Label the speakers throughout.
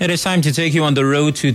Speaker 1: It is time to take you on the road to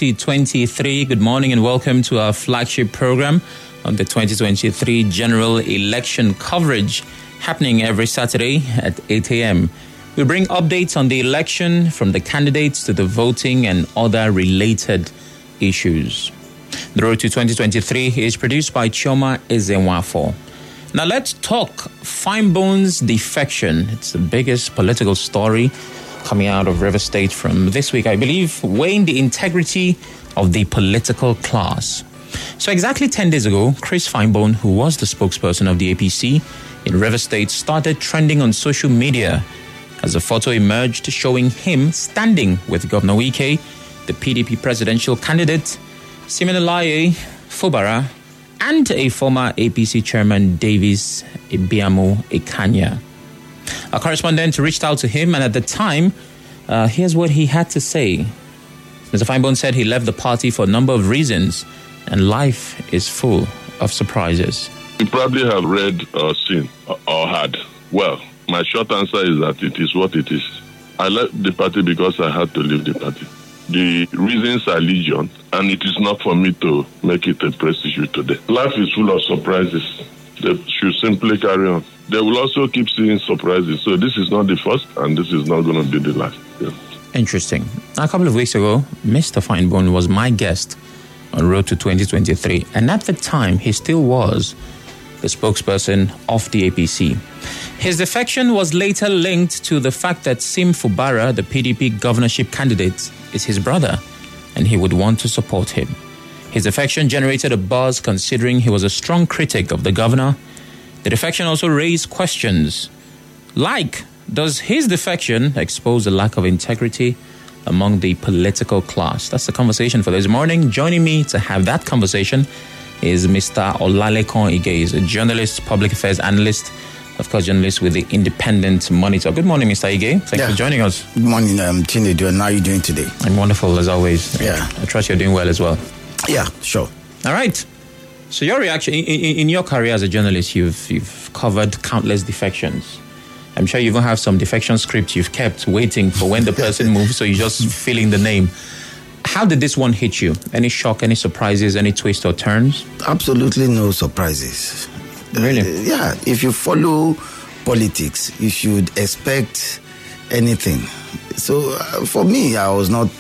Speaker 1: 2023. Good morning and welcome to our flagship program on the 2023 general election coverage happening every Saturday at 8 a.m. We bring updates on the election from the candidates to the voting and other related issues. The Road to 2023 is produced by Chioma Ezenwafo. Now let's talk Finebone's defection. It's the biggest political story coming out of Rivers State from this week, I believe, weighing the integrity of the political class. So exactly 10 days ago, Chris Finebone, who was the spokesperson of the APC in Rivers State, started trending on social media as a photo emerged showing him standing with Governor Wike, the PDP presidential candidate, Siminalayi Fubara, and a former APC chairman, Davis Ibiamu Ekanya. Our correspondent reached out to him, and at the time, here's what he had to say. Mr. Finebone said he left the party for a number of reasons, and life is full of surprises.
Speaker 2: You probably have read or seen or heard. Well, my short answer is that it is what it is. I left the party because I had to leave the party. The reasons are legion, and it is not for me to make it a press issue today. Life is full of surprises. They should simply carry on. They will also keep seeing surprises. So this is not the first, and this is not going to be the last. Yeah.
Speaker 1: Interesting. A couple of weeks ago, Mr. Finebone was my guest on Road to 2023. And at the time, he still was the spokesperson of the APC. His defection was later linked to the fact that Sim Fubara, the PDP governorship candidate, is his brother, and he would want to support him. His defection generated a buzz considering he was a strong critic of the governor. The defection also raised questions like, does his defection expose a lack of integrity among the political class? That's the conversation for this morning. Joining me to have that conversation is Mr. Olalekan Ige, a journalist, public affairs analyst, of course, journalist with the Independent Monitor. Good morning, Mr. Ige. Thanks for joining us.
Speaker 3: Good morning, Chinedu. And how are you doing today?
Speaker 1: I'm wonderful, as always.
Speaker 3: Yeah.
Speaker 1: I trust you're doing well as well.
Speaker 3: Yeah, sure.
Speaker 1: All right. So your reaction, in your career as a journalist, you've covered countless defections. I'm sure you even have some defection scripts you've kept waiting for when the person moves, so you're just filling the name. How did this one hit you? Any shock, any surprises, any twists or turns?
Speaker 3: Absolutely no surprises.
Speaker 1: Really?
Speaker 3: Yeah, if you follow politics, you should expect anything. So for me, I was not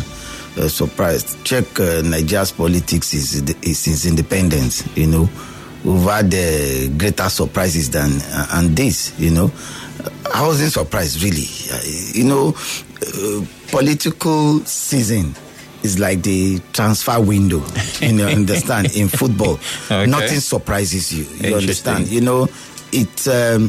Speaker 3: surprised. Check Nigeria's politics since independence, you know. We've had greater surprises than this, you know. I wasn't surprised, really. You know, political season is like the transfer window, you know, understand, in football. Okay. Nothing surprises you, you understand. You know, it's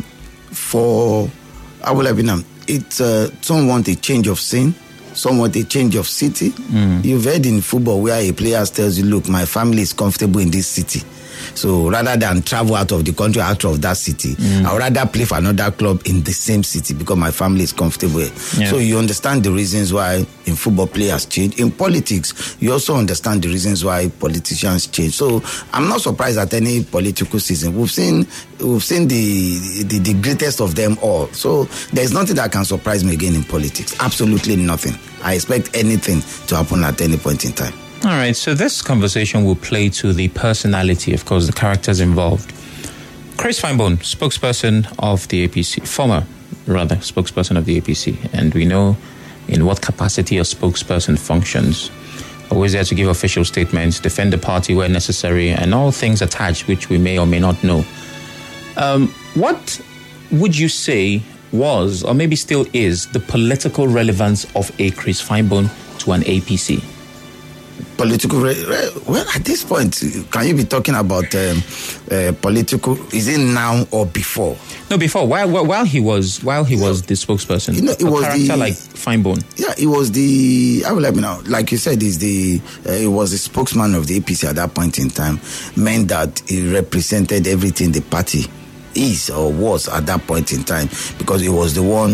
Speaker 3: some want a change of scene, some want a change of city. You've heard in football where a player tells you, look, my family is comfortable in this city. So rather than travel out of the country, out of that city, I would rather play for another club in the same city because my family is comfortable. Yeah. So you understand the reasons why in football players change. In politics, you also understand the reasons why politicians change. So I'm not surprised at any political season. We've seen the greatest of them all. So there's nothing that can surprise me again in politics. Absolutely nothing. I expect anything to happen at any point in time.
Speaker 1: All right, so this conversation will play to the personality, of course, the characters involved. Chris Finebone, spokesperson of the APC, former spokesperson of the APC, and we know in what capacity a spokesperson functions. Always there to give official statements, defend the party where necessary, and all things attached which we may or may not know. What would you say was, or maybe still is, the political relevance of a Chris Finebone to an APC?
Speaker 3: Political, well, at this point, can you be talking about political? Is it now or before?
Speaker 1: No, before. While he was the spokesperson.
Speaker 3: You know, it was
Speaker 1: character like Finebone.
Speaker 3: Yeah, it was the. I will let me know. Like you said, it was the spokesman of the APC at that point in time. Meant that he represented everything the party is or was at that point in time, because it was the one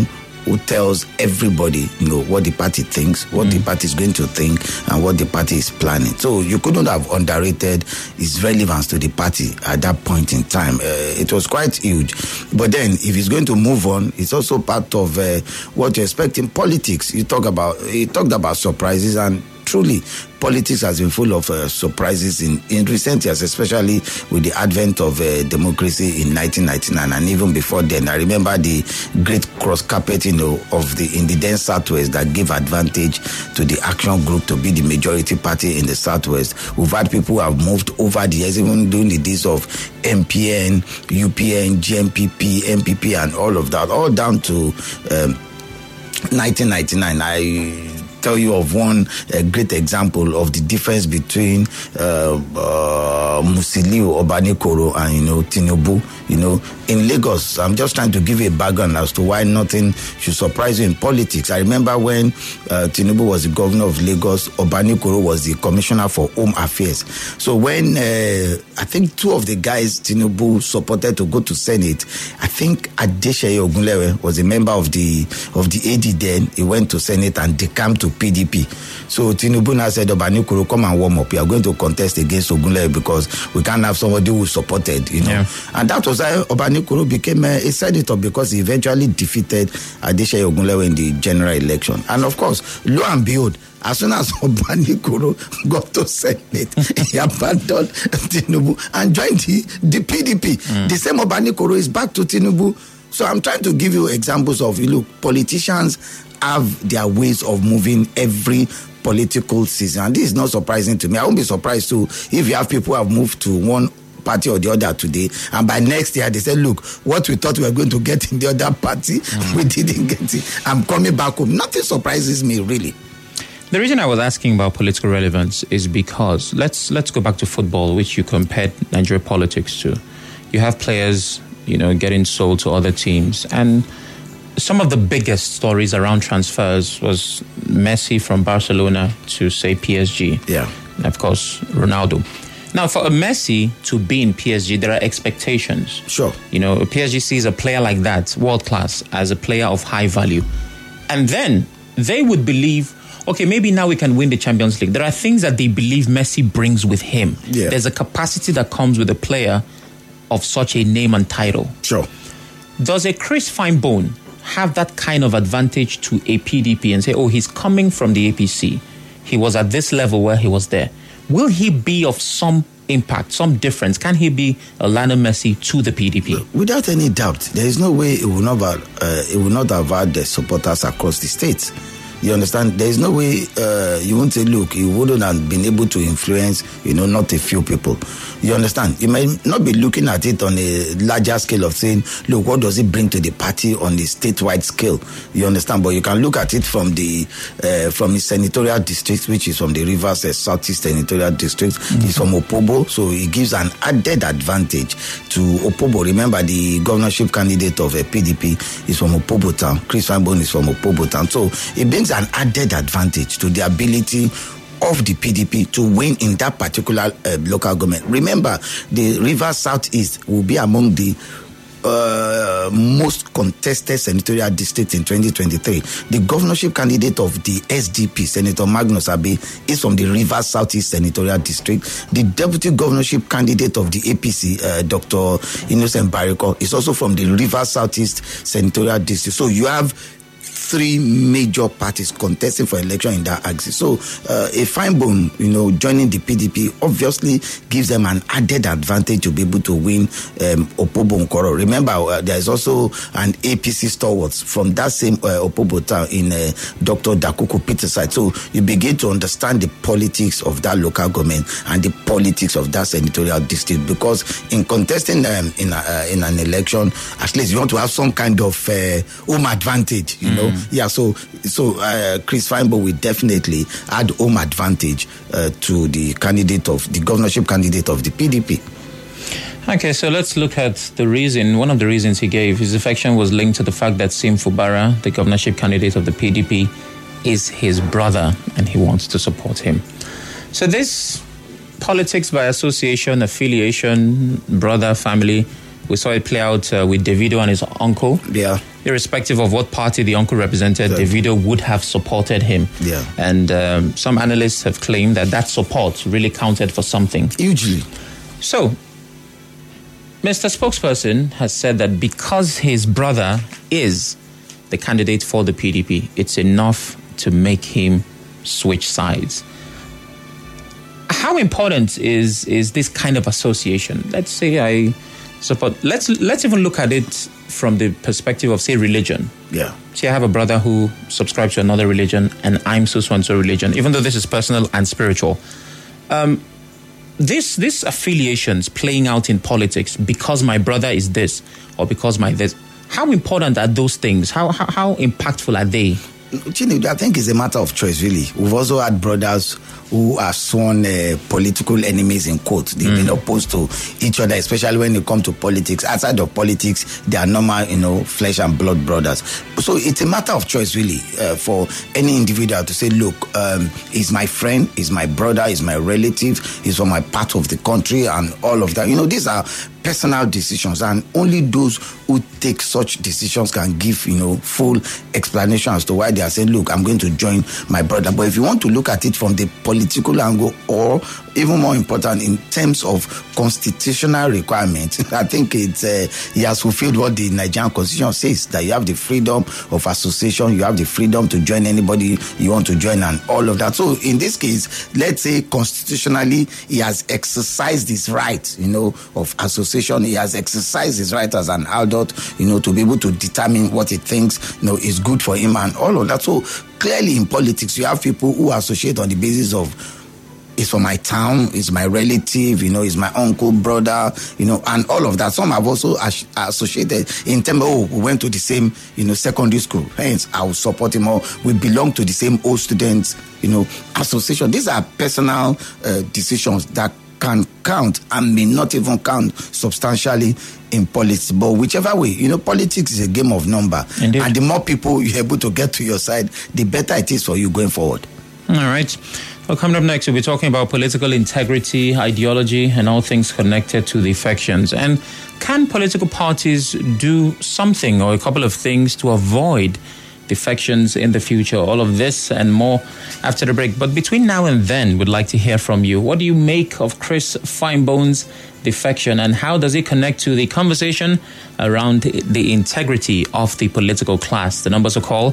Speaker 3: who tells everybody, what the party thinks, what the party is going to think, and what the party is planning. So you couldn't have underrated his relevance to the party at that point in time. It was quite huge. But then, if he's going to move on, it's also part of what you expect in politics. He talked about surprises, and truly, politics has been full of surprises in recent years, especially with the advent of democracy in 1999 and even before then. I remember the great cross carpeting of in the then Southwest that gave advantage to the Action Group to be the majority party in the Southwest. We've had people who have moved over the years, even during the days of MPN, UPN, GMPP, MPP, and all of that, all down to 1999. I tell you of one great example of the difference between Musiliu Obanikoro and Tinubu. In Lagos, I'm just trying to give you a background as to why nothing should surprise you in politics. I remember when Tinubu was the governor of Lagos, Obanikoro was the commissioner for Home Affairs. So when I think two of the guys Tinubu supported to go to Senate, I think Adeseye Ogunlewe was a member of the AD then. He went to Senate and decamped to PDP. So Tinubu now said, Obanikoro, come and warm up. You are going to contest against Ogunlewe because we can't have somebody who supported, Yeah. And that was how Obanikoro became a senator, because he eventually defeated Adeseye Ogunlewe in the general election. And of course, lo and behold, as soon as Obanikoro got to Senate, he abandoned Tinubu and joined the PDP. The same Obanikoro is back to Tinubu. So I'm trying to give you examples of, politicians have their ways of moving every political season. And this is not surprising to me. I won't be surprised too if you have people who have moved to one party or the other today, and by next year they say, look, what we thought we were going to get in the other party, we didn't get it. I'm coming back home. Nothing surprises me, really.
Speaker 1: The reason I was asking about political relevance is because let's go back to football, which you compared Nigeria politics to. You have players, getting sold to other teams, and some of the biggest stories around transfers was Messi from Barcelona to, say, PSG.
Speaker 3: Yeah.
Speaker 1: And of course, Ronaldo. Now, for a Messi to be in PSG, there are expectations.
Speaker 3: Sure.
Speaker 1: PSG sees a player like that, world class, as a player of high value. And then they would believe, okay, maybe now we can win the Champions League. There are things that they believe Messi brings with him.
Speaker 3: Yeah.
Speaker 1: There's a capacity that comes with a player of such a name and title.
Speaker 3: Sure.
Speaker 1: Does a Chris Feinbone have that kind of advantage to a PDP and say, oh, he's coming from the APC. He was at this level where he was there. Will he be of some impact, some difference? Can he be a Lionel Messi to the PDP?
Speaker 3: Without any doubt. There is no way it will not have had the supporters across the states. You understand? There is no way you won't say, look, he wouldn't have been able to influence, not a few people. You understand? You may not be looking at it on a larger scale of saying, look, what does it bring to the party on the statewide scale? You understand? But you can look at it from the senatorial district, which is from the Rivers Southeast Senatorial District. It's from Opobo, so it gives an added advantage to Opobo. Remember, the governorship candidate of PDP is from Opobo Town. Chris Feinbone is from Opobo Town. So it brings an added advantage to the ability of the PDP to win in that particular local government. Remember, the Rivers Southeast will be among the most contested senatorial districts in 2023. The governorship candidate of the SDP, Senator Magnus Abe, is from the Rivers Southeast Senatorial District. The deputy governorship candidate of the APC, Dr. Innocent Bariko, is also from the Rivers Southeast Senatorial District. So you have three major parties contesting for election in that axis. So a Feinbone, joining the PDP obviously gives them an added advantage to be able to win Opobo Nkoro. Remember, there is also an APC stalwart from that same Opobo town in Dr. Dakuku Peterside. So you begin to understand the politics of that local government and the politics of that senatorial district, because in contesting in an election, at least you want to have some kind of home advantage, Yeah, so Chris Feinbone will definitely add home advantage to the governorship candidate of the PDP.
Speaker 1: Okay, so let's look at the reason. One of the reasons he gave, his defection was linked to the fact that Sim Fubara, the governorship candidate of the PDP, is his brother and he wants to support him. So this politics by association, affiliation, brother, family, we saw it play out with Davido and his uncle.
Speaker 3: Yeah.
Speaker 1: irrespective of what party the uncle represented, Davido would have supported him.
Speaker 3: Yeah.
Speaker 1: And some analysts have claimed that support really counted for something.
Speaker 3: Hugely.
Speaker 1: So, Mr. Spokesperson has said that because his brother is the candidate for the PDP, it's enough to make him switch sides. How important is this kind of association? Let's say I support. Let's even look at it from the perspective of, say, religion.
Speaker 3: Yeah.
Speaker 1: See, I have a brother who subscribes to another religion, and I'm so and so religion. Even though this is personal and spiritual, this affiliations playing out in politics because my brother is this or because my this. How important are those things? How impactful are they?
Speaker 3: Chinedu, I think it's a matter of choice, really. We've also had brothers who are sworn political enemies in quotes. They've been opposed to each other, especially when it comes to politics. Outside of politics, they are normal, flesh and blood brothers. So it's a matter of choice, really, for any individual to say, look, he's my friend, he's my brother, he's my relative, he's from my part of the country and all of that. These are personal decisions, and only those who take such decisions can give, full explanation as to why they are saying, look, I'm going to join my brother. But if you want to look at it from the political angle, or even more important, in terms of constitutional requirements, I think he has fulfilled what the Nigerian Constitution says, that you have the freedom of association, you have the freedom to join anybody you want to join, and all of that. So in this case, let's say constitutionally, he has exercised his right, of association. He has exercised his right as an adult, to be able to determine what he thinks, is good for him and all of that. So clearly in politics, you have people who associate on the basis of, it's from my town, it's my relative, it's my uncle, brother, and all of that. Some have also associated in terms of, we went to the same, secondary school. Hence, I will support him, or we belong to the same old students, association. These are personal decisions that can count and may not even count substantially in politics. But whichever way, politics is a game of number.
Speaker 1: Indeed.
Speaker 3: And the more people you're able to get to your side, the better it is for you going forward.
Speaker 1: All right. Well, coming up next, we'll be talking about political integrity, ideology, and all things connected to the factions. And can political parties do something or a couple of things to avoid defections in the future? All of this and more after the break. But between now and then, we'd like to hear from you. What do you make of Chris Finebone's defection, and how does it connect to the conversation around the integrity of the political class? The numbers to call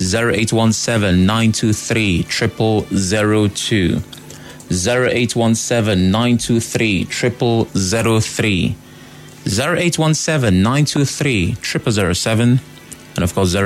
Speaker 1: 0817-923-0002, 0817-923-0003, 0817-923-0007, and of course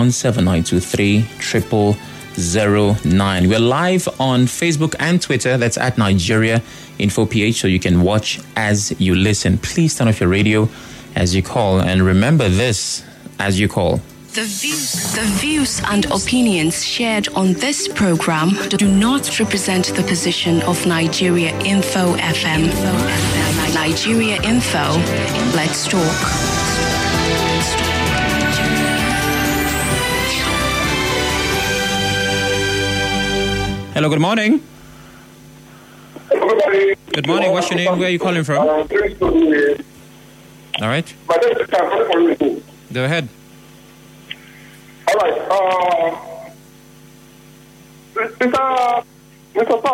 Speaker 1: 0817-923-0009. We're live on Facebook and Twitter. That's at Nigeria Info PH, so you can watch as you listen. Please turn off your radio as you call, and remember this as you call.
Speaker 4: The views and opinions shared on this program do not represent the position of Nigeria Info FM. Nigeria Info, let's talk.
Speaker 1: Hello, good morning.
Speaker 5: Everybody.
Speaker 1: Good morning. What's your name? Where are you calling from? All right.
Speaker 5: My name is Sam.
Speaker 1: Go ahead.
Speaker 5: All right. Mr. Sam,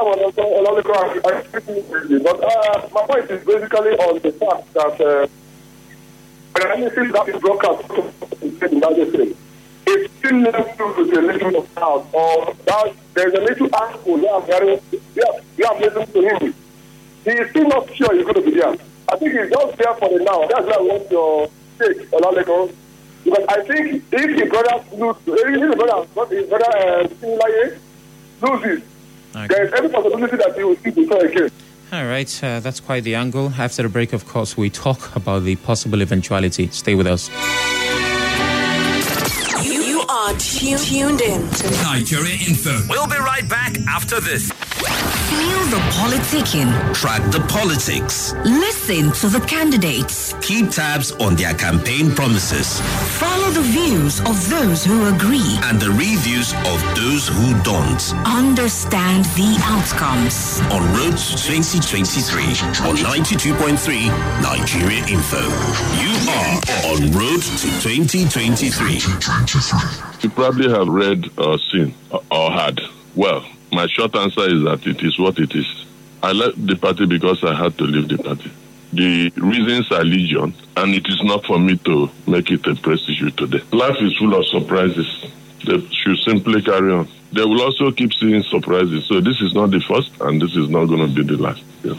Speaker 5: but my point is basically on the fact that when anything that is broadcast in that thing, it's still left with a little of doubt, or that there's a little article we have listened to him. He is still not sure he's going to be there. I think he's just there for the now. That's why I want your take, Olaleko. Because I think if his brother loses,
Speaker 1: Okay.
Speaker 5: there is every possibility that he will see before again.
Speaker 1: All right. That's quite the angle. After the break, of course, we talk about the possible eventuality. Stay with us.
Speaker 6: You are tuned in to
Speaker 7: Nigeria Info. We'll be right back after this.
Speaker 6: Feel the politicking.
Speaker 7: Track the politics.
Speaker 6: Listen to the candidates.
Speaker 7: Keep tabs on their campaign promises.
Speaker 6: Follow the views of those who agree.
Speaker 7: And the reviews of those who don't.
Speaker 6: Understand the outcomes.
Speaker 7: On Road to 2023 on 92.3 Nigeria Info. You are on Road to 2023.
Speaker 2: You probably have read or seen or heard. Well, my short answer is that it is what it is. I left the party because I had to leave the party. The reasons are legion, and it is not for me to make it a press issue today. Life is full of surprises. They should simply carry on. They will also keep seeing surprises. So this is not the first, and this is not going to be the last. Yeah.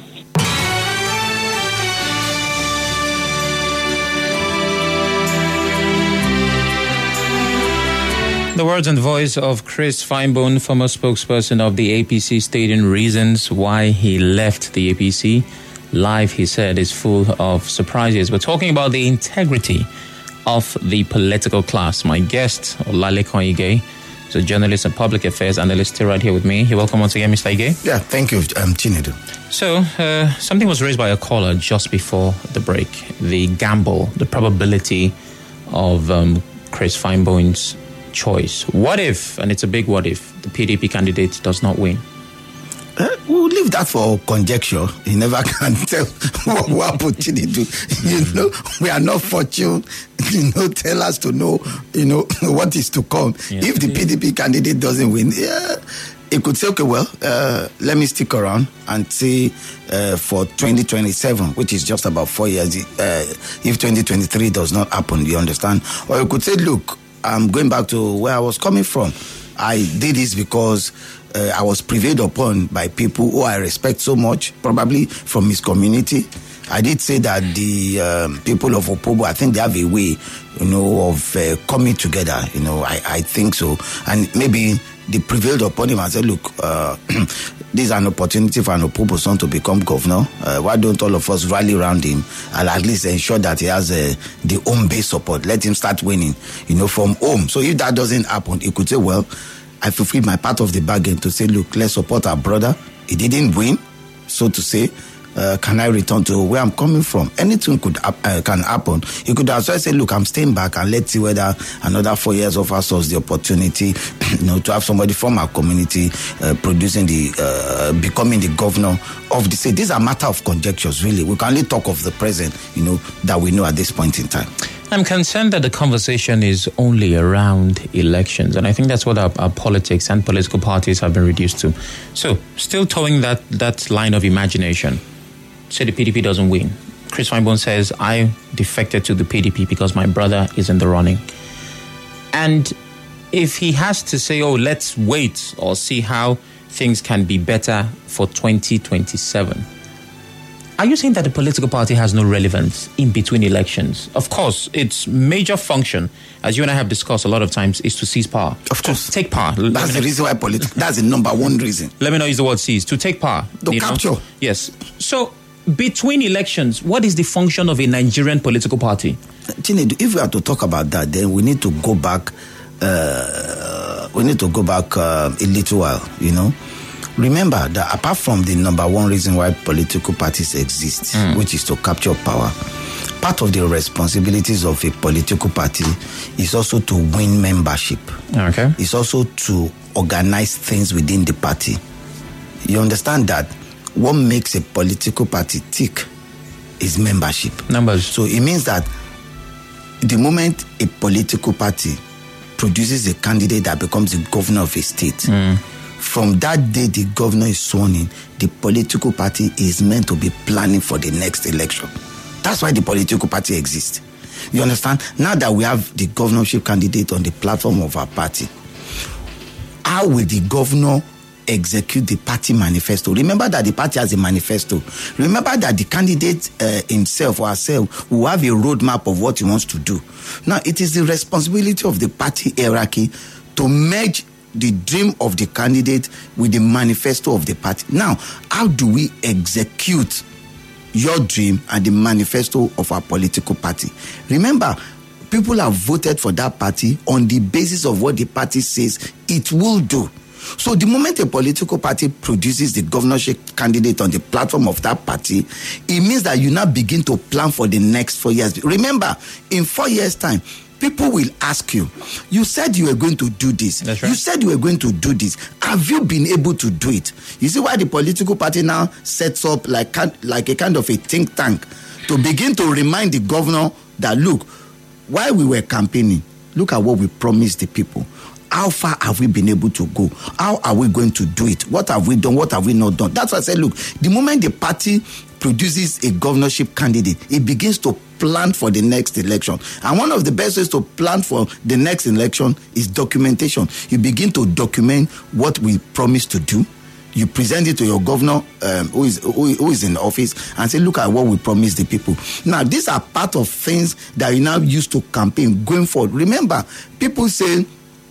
Speaker 1: The words and voice of Chris Feinbone, former spokesperson of the APC, stating reasons why he left the APC. Life, he said, is full of surprises. We're talking about the integrity of the political class. My guest, Olalekan Ige, is a journalist and public affairs analyst, still right here with me. You're welcome once again, Mr. Ige.
Speaker 3: Yeah, thank you, Chinedu.
Speaker 1: So, something was raised by a caller just before the break. The gamble, the probability of Chris Feinbone's choice. What if, and it's a big what if, the PDP candidate does not win?
Speaker 3: We'll leave that for conjecture. You never can tell what will happen. We are not fortune, tell us to know, what is to come. Yeah. If the PDP candidate doesn't win, it could say, okay, well, let me stick around and see for 2027, which is just about 4 years, if 2023 does not happen, you understand? Or you could say, look, I'm going back to where I was coming from. I did this because I was prevailed upon by people who I respect so much, probably from his community. I did say that the people of Opobo, I think they have a way, of coming together. I think so. And maybe they prevailed upon him and said, look, this is an opportunity for an Opobo son to become governor. Why don't all of us rally around him and at least ensure that he has the home-based support? Let him start winning, from home. So if that doesn't happen, he could say, well, I fulfilled my part of the bargain to say, look, let's support our brother. He didn't win, so to say. Can I return to where I'm coming from? Anything can happen. You could as well say, look, I'm staying back and let's see whether another 4 years offers us the opportunity, to have somebody from our community becoming the governor of the state. These are matter of conjectures, really. We can only talk of the present, that we know at this point in time.
Speaker 1: I'm concerned that the conversation is only around elections, and I think that's what our politics and political parties have been reduced to. So, still towing that line of imagination. Say the PDP doesn't win. Chris Feinbone says, I defected to the PDP because my brother is in the running. And if he has to say, let's wait or see how things can be better for 2027, are you saying that the political party has no relevance in between elections? Of course, its major function, as you and I have discussed a lot of times, is to seize power.
Speaker 3: Of course.
Speaker 1: To take power.
Speaker 3: That's the reason why that's the number one reason.
Speaker 1: Let me not use the word seize. To take power.
Speaker 3: To capture.
Speaker 1: Yes. So, between elections, what is the function of a Nigerian political party?
Speaker 3: Chinedu, if we are to talk about that, then we need to go back a little while, Remember that apart from the number one reason why political parties exist, which is to capture power, part of the responsibilities of a political party is also to win membership.
Speaker 1: Okay.
Speaker 3: It's also to organize things within the party. You understand that what makes a political party tick is membership.
Speaker 1: Numbers.
Speaker 3: So it means that the moment a political party produces a candidate that becomes the governor of a state, from that day the governor is sworn in, the political party is meant to be planning for the next election. That's why the political party exists. You understand? Now that we have the governorship candidate on the platform of our party, how will the governor execute the party manifesto? Remember that the party has a manifesto. Remember that the candidate himself or herself will have a roadmap of what he wants to do. Now, it is the responsibility of the party hierarchy to merge the dream of the candidate with the manifesto of the party. Now, how do we execute your dream and the manifesto of our political party? Remember, people have voted for that party on the basis of what the party says it will do. So the moment a political party produces the governorship candidate on the platform of that party, it means that you now begin to plan for the next 4 years. Remember, in 4 years' time, people will ask you, you said you were going to do this.
Speaker 1: That's right.
Speaker 3: You said you were going to do this. Have you been able to do it? You see why the political party now sets up like a kind of a think tank to begin to remind the governor that, look, while we were campaigning, look at what we promised the people. How far have we been able to go? How are we going to do it? What have we done? What have we not done? That's why I said, look, the moment the party produces a governorship candidate, it begins to plan for the next election. And one of the best ways to plan for the next election is documentation. You begin to document what we promised to do. You present it to your governor who is in office and say, look at what we promised the people. Now, these are part of things that you now use to campaign going forward. Remember, people say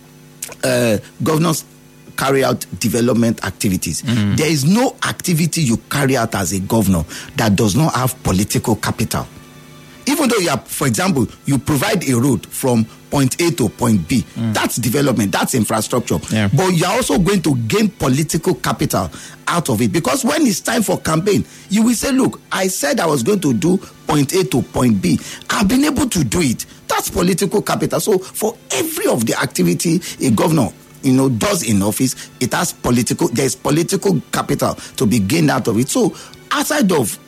Speaker 3: governors carry out development activities. There is no activity you carry out as a governor that does not have political capital. Even though you are, for example, you provide a road from point A to point B, that's development, that's infrastructure.
Speaker 1: Yeah.
Speaker 3: But you are also going to gain political capital out of it, because when it's time for campaign, you will say, look, I said I was going to do point A to point B. I've been able to do it. That's political capital. So for every of the activity a governor does in office, there's political capital to be gained out of it. So outside of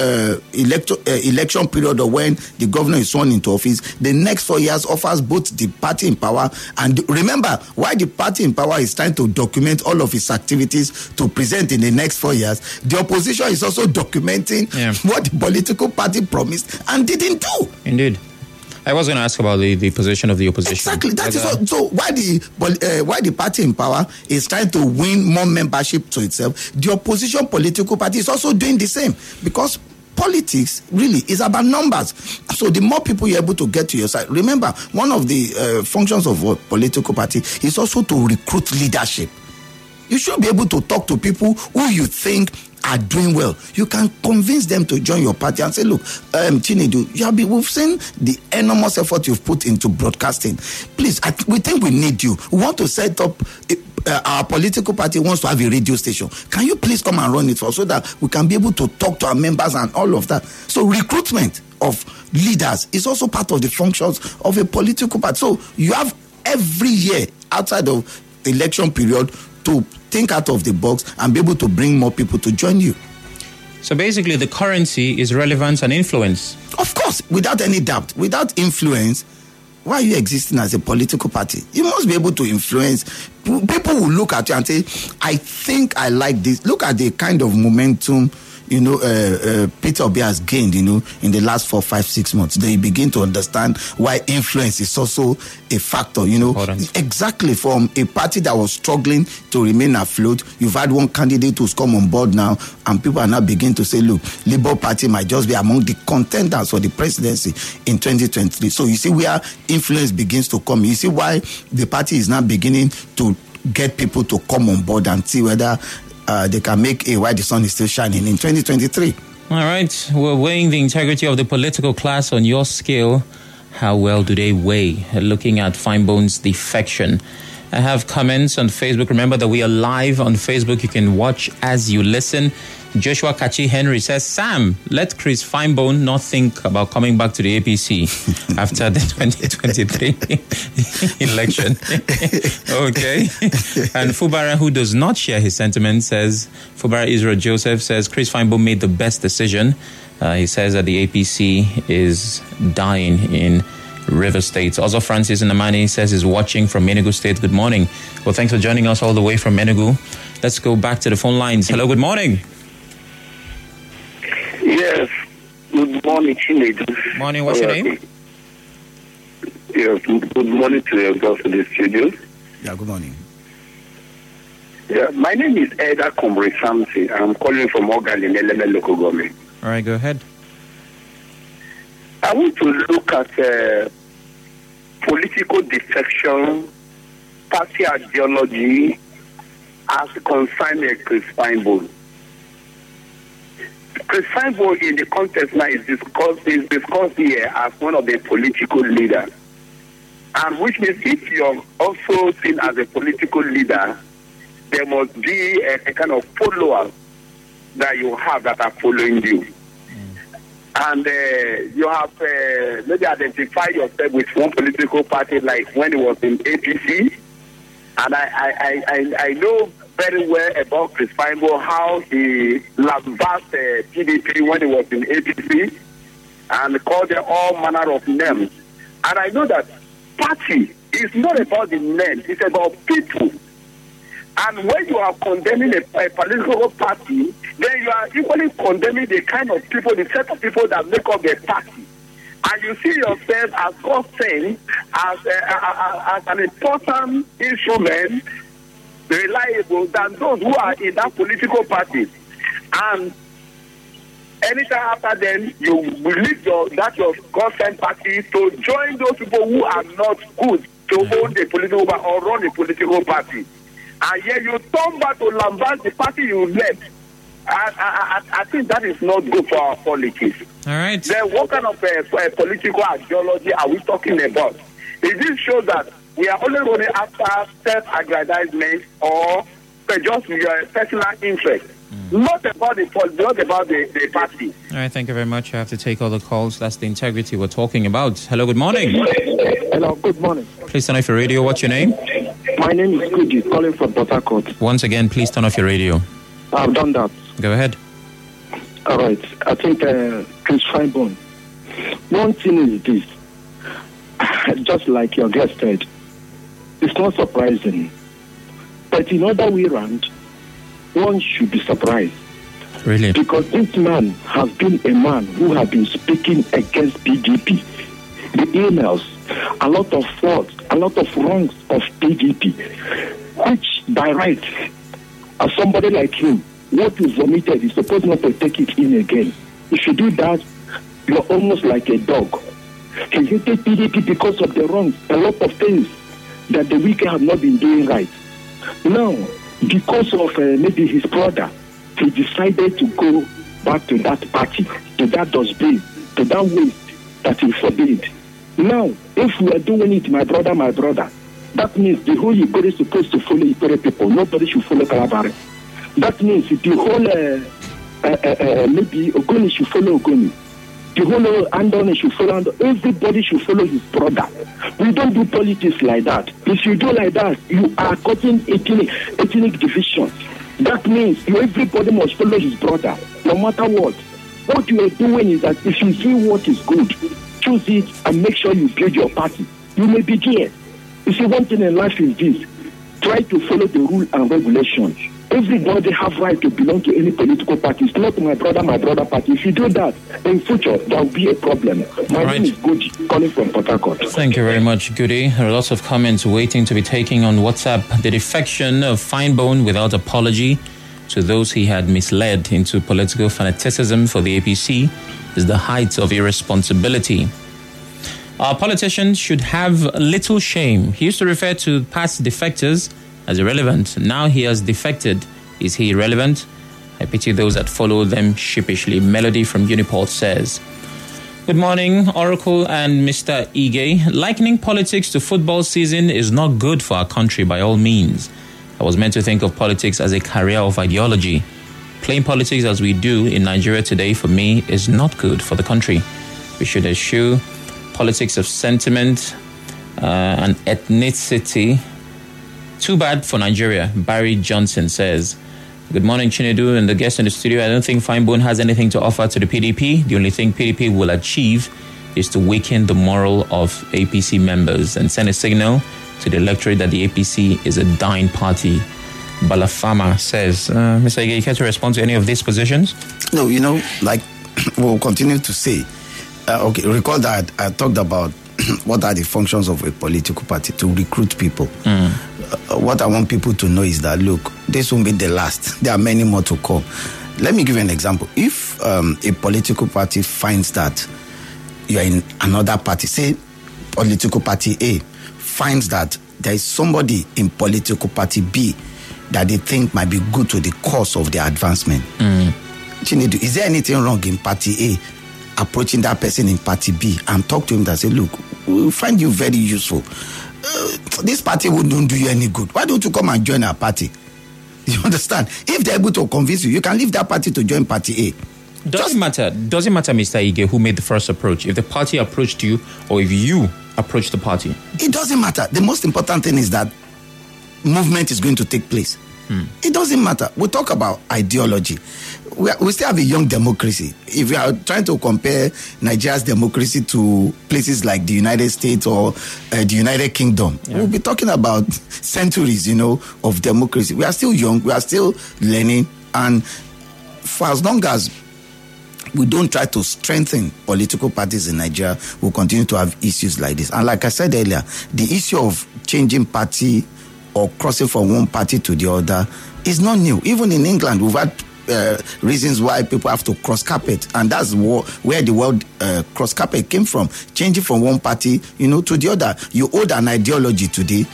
Speaker 3: election period, or when the governor is sworn into office, the next 4 years offers both the party in power, and remember, why the party in power is trying to document all of its activities to present in the next 4 years, the opposition is also documenting what the political party promised and didn't do.
Speaker 1: Indeed. I was going to ask about the position of the opposition.
Speaker 3: Exactly. That is so why the party in power is trying to win more membership to itself, the opposition political party is also doing the same, because politics really is about numbers. So the more people you're able to get to your side, remember, one of the functions of a political party is also to recruit leadership. You should be able to talk to people who you think are doing well. You can convince them to join your party and say, look, Chinedu, we've seen the enormous effort you've put into broadcasting. Please, we think we need you. We want to set up, our political party wants to have a radio station. Can you please come and run it for us so that we can be able to talk to our members and all of that? So recruitment of leaders is also part of the functions of a political party. So you have every year outside of the election period to think out of the box and be able to bring more people to join you.
Speaker 1: So basically, the currency is relevance and influence.
Speaker 3: Of course, without any doubt. Without influence, why are you existing as a political party? You must be able to influence. People will look at you and say, I think I like this. Look at the kind of momentum Peter Obi has gained, in the last 4, 5, 6 months. Then you begin to understand why influence is also a factor, Exactly, from a party that was struggling to remain afloat, you've had one candidate who's come on board now, and people are now beginning to say, look, Labour Party might just be among the contenders for the presidency in 2023. So you see where influence begins to come. You see why the party is now beginning to get people to come on board and see whether they can make why the sun is still shining in 2023.
Speaker 1: All right. We're weighing the integrity of the political class on your scale. How well do they weigh? Looking at Finebone's defection. I have comments on Facebook. Remember that we are live on Facebook. You can watch as you listen. Joshua Kachi Henry says, Sam, let Chris Finebone not think about coming back to the APC after the 2023 election. Okay. And Fubara, who does not share his sentiment, says, Fubara Israel Joseph says, Chris Finebone made the best decision. He says that the APC is dying in River State. Also, Francis Namani says he's watching from Enugu State. Good morning. Well, thanks for joining us all the way from Enugu. Let's go back to the phone lines. Hello, good morning.
Speaker 5: Yes, good morning, Chinedu.
Speaker 1: Morning, what's your name?
Speaker 5: Yes, good morning to your girls in the studio.
Speaker 3: Yeah, good morning.
Speaker 5: Yeah, my name is Eda Kombre Samson. I'm calling from Ogan in Eleme local government.
Speaker 1: All right, go ahead.
Speaker 5: I want to look at political defection, party ideology as concerned Chris Finebone. Chris Finebone in the context now is discussed here as one of the political leaders. And which means if you're also seen as a political leader, there must be a kind of followers that you have that are following you. And you have maybe identified yourself with one political party, like when it was in APC. And I know very well about Chris Feinberg, how he lambasted PDP when he was in APC and called them all manner of names. And I know that party is not about the men, it's about people. And when you are condemning a political party, then you are equally condemning the kind of people, the set of people that make up the party. And you see yourself as God saying, as an important instrument, reliable than those who are in that political party. And anytime after then, you will leave your God-sent party to join those people who are not good to own the political party or run a political party. And yet you turn back to lambast the party you left. I think that is not good for our politics.
Speaker 1: All right.
Speaker 5: Then what kind of political ideology are we talking about? This shows that we are only running after self-aggrandizement or just your personal interest. Not about the party.
Speaker 1: All right, thank you very much. I have to take all the calls. That's the integrity we're talking about. Hello, good morning.
Speaker 8: Hello, good morning.
Speaker 1: Please turn off your radio. What's your name?
Speaker 8: My name is Goody, calling from Port Harcourt.
Speaker 1: Once again, please turn off your radio.
Speaker 8: I've done that.
Speaker 1: Go ahead.
Speaker 8: All right. I think Chris Feinberg. One thing is this. Just like your guest said, it's not surprising. But in other way around, one should be surprised.
Speaker 1: Really?
Speaker 8: Because this man has been a man who has been speaking against PDP. The emails, a lot of faults, a lot of wrongs of PDP, which by right, as somebody like him, what you vomited is supposed not to take it in again. If you do that, you're almost like a dog. He hated PDP because of the wrongs, a lot of things that the wicked have not been doing right. Now, because of maybe his brother, he decided to go back to that party, to that dustbin, to that waste that he forbade. Now, if we are doing it, my brother, that means the whole Igbo is supposed to follow Igbo people. Nobody should follow Kalabari. That means the whole, maybe Ogoni should follow Ogoni. The whole Andoni should follow Andoni. Everybody should follow his brother. We don't do politics like that. If you do like that, you are causing ethnic division. That means everybody must follow his brother, no matter what. What you are doing is that if you see what is good, choose it and make sure you build your party. You may be there. You see, one thing in life is this. Try to follow the rule and regulations. Everybody have right to belong to any political party. It's not my brother party. If you do that, in future, there will be a problem. My name is Goody, calling from Port Harcourt.
Speaker 1: Thank you very much, Goody. There are lots of comments waiting to be taken on WhatsApp. The defection of Feinberg without apology to those he had misled into political fanaticism for the APC is the height of irresponsibility. Our politicians should have little shame. He used to refer to past defectors as irrelevant. Now he has defected. Is he irrelevant? I pity those that follow them sheepishly. Melody from Uniport says, good morning, Oracle and Mr. Ige. Likening politics to football season is not good for our country by all means. I was meant to think of politics as a career of ideology. Playing politics as we do in Nigeria today, for me, is not good for the country. We should eschew politics of sentiment and ethnicity. Too bad for Nigeria, Barry Johnson says. Good morning, Chinedu and the guests in the studio. I don't think Feinberg has anything to offer to the PDP. The only thing PDP will achieve is to weaken the morale of APC members and send a signal to the electorate that the APC is a dying party. Balafama says, Mr. Ige, you care to respond to any of these positions?
Speaker 3: No, like we'll continue to say, recall that I talked about what are the functions of a political party to recruit people. What I want people to know is that, look, this won't be the last. There are many more to come. Let me give you an example. If a political party finds that you are in another party, say political party A, finds that there is somebody in political party B that they think might be good to the cause of their advancement. Chinedu, is there anything wrong in party A approaching that person in party B and talk to him and say, look, we find you very useful. This party wouldn't do you any good. Why don't you come and join our party? You understand? If they're able to convince you, you can leave that party to join party A.
Speaker 1: Doesn't matter, Mr. Ige, who made the first approach. If the party approached you or if you approached the party.
Speaker 3: It doesn't matter. The most important thing is that movement is going to take place. It doesn't matter. We talk about ideology. We still have a young democracy. If we are trying to compare Nigeria's democracy to places like the United States or the United Kingdom, we'll be talking about centuries, of democracy. We are still young. We are still learning. And for as long as we don't try to strengthen political parties in Nigeria, we'll continue to have issues like this. And like I said earlier, the issue of changing party or crossing from one party to the other is not new. Even in England, we've had reasons why people have to cross carpet, and that's where the word cross carpet came from. Changing from one party, to the other. You hold an ideology today.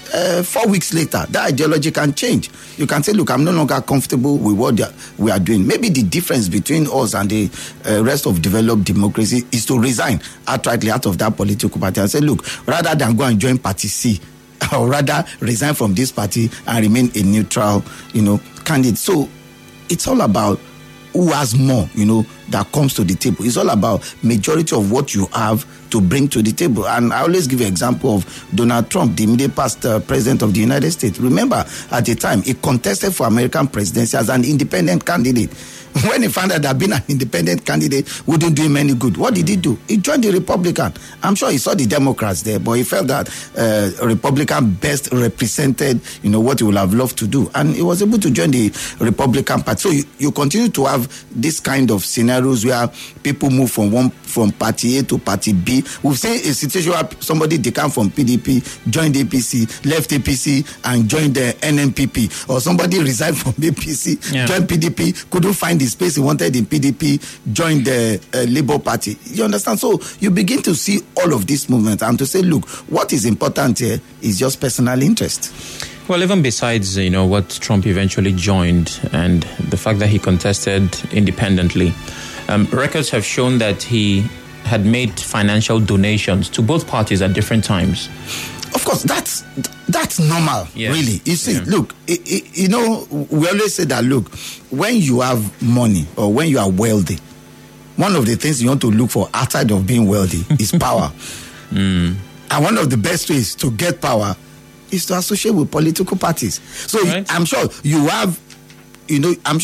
Speaker 3: 4 weeks later, that ideology can change. You can say, look, I'm no longer comfortable with what we are doing. Maybe the difference between us and the rest of developed democracy is to resign outrightly out of that political party and say, look, rather than go and join party C, or rather resign from this party and remain a neutral, candidate. So it's all about who has more, that comes to the table. It's all about majority of what you have to bring to the table. And I always give an example of Donald Trump, the immediate past president of the United States. Remember, at the time, he contested for American presidency as an independent candidate. When he found out that being an independent candidate wouldn't do him any good, what did he do? He joined the Republican. I'm sure he saw the Democrats there, but he felt that a Republican best represented, what he would have loved to do. And he was able to join the Republican Party. So you continue to have this kind of scenarios where people move from party A to party B. We've seen a situation where somebody decamped from PDP, joined APC, left APC, and joined the NNPP. Or somebody resigned from APC, joined PDP, couldn't find the space he wanted in PDP, joined the Labour Party. You understand? So you begin to see all of these movements and to say, look, what is important here is just personal interest.
Speaker 1: Well, even besides, what Trump eventually joined and the fact that he contested independently, records have shown that he had made financial donations to both parties at different times.
Speaker 3: Of course, that's normal, really. You see, look, we always say that, look, when you have money or when you are wealthy, one of the things you want to look for outside of being wealthy is power. And one of the best ways to get power is to associate with political parties. So I'm sure you have a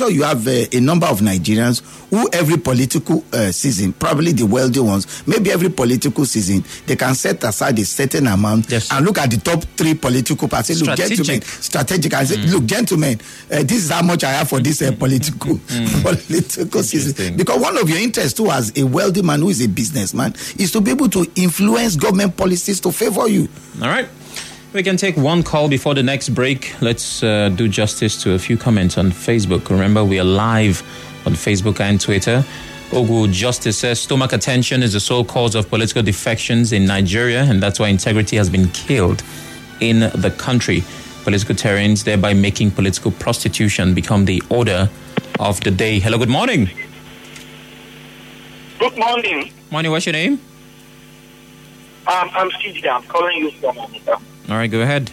Speaker 3: number of Nigerians who every political season, probably the wealthy ones, maybe every political season, they can set aside a certain amount and look at the top 3 political parties. Look, gentlemen, strategic. And say, look, gentlemen, this is how much I have for this political season. Because one of your interests too, as a wealthy man who is a businessman, is to be able to influence government policies to favor you.
Speaker 1: All right. We can take one call before the next break. Let's do justice to a few comments on Facebook. Remember, we are live on Facebook and Twitter. Ogu Justice says, stomach attention is the sole cause of political defections in Nigeria, and that's why integrity has been killed in the country. Political terrains, thereby making political prostitution become the order of the day. Hello, good morning.
Speaker 9: Good morning.
Speaker 1: Morning, what's your name?
Speaker 9: I'm CJ. I'm calling you from America.
Speaker 1: All right, go ahead.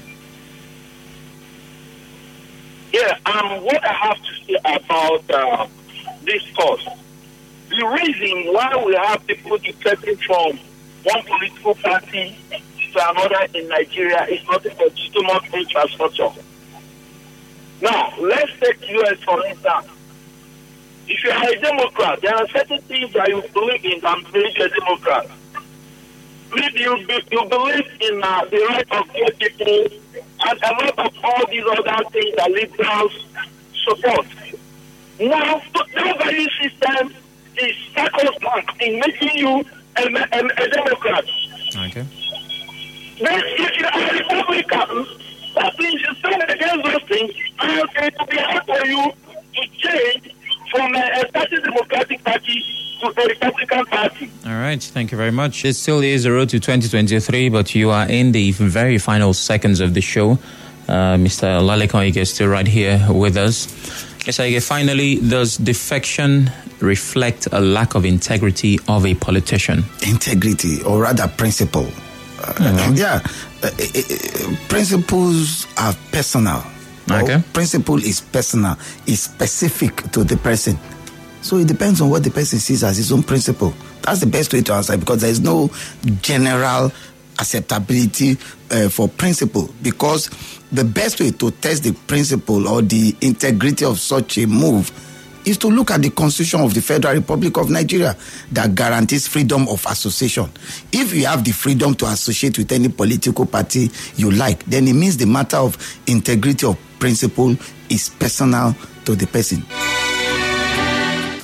Speaker 9: Yeah, what I have to say about this cause, the reason why we have people defecting from one political party to another in Nigeria is nothing but too much infrastructure. Now, let's take U.S. for instance. If you are a Democrat, there are certain things that you believe in that make you a Democrat. You believe in the right of gay people and a lot of all these other things that liberals support. Now, that value system is circumspect in making you a Democrat.
Speaker 1: Okay.
Speaker 9: Then if you are a Republican, that means you stand against those things and it will be hard for you to change from a certain Democratic Party to a Republican Party.
Speaker 1: All right, thank you very much. It still is the road to 2023, but you are in the very final seconds of the show. Mr. Olalekan Ige is still right here with us. Yes, Ige, finally, does defection reflect a lack of integrity of a politician?
Speaker 3: Integrity, or rather principle. Principles are personal.
Speaker 1: Okay.
Speaker 3: Principle is personal, is specific to the person. So it depends on what the person sees as his own principle. That's the best way to answer, because there is no general acceptability for principle, because the best way to test the principle or the integrity of such a move is to look at the Constitution of the Federal Republic of Nigeria that guarantees freedom of association. If you have the freedom to associate with any political party you like, then it means the matter of integrity of principle is personal to the person.